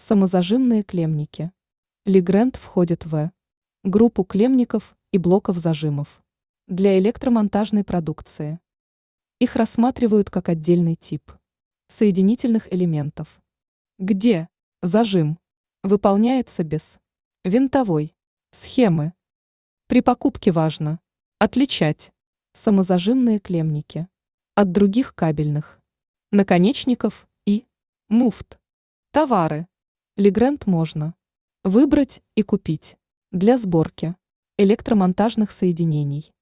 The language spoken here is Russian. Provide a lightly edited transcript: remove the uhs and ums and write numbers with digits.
Самозажимные клемники. Лигрэнд входит в группу клемников и блоков зажимов для электромонтажной продукции. Их рассматривают как отдельный тип соединительных элементов, где зажим выполняется без винтовой схемы. При покупке важно отличать самозажимные клемники от других кабельных наконечников и муфт. Товары Лигрэнд можно выбрать и купить для сборки электромонтажных соединений.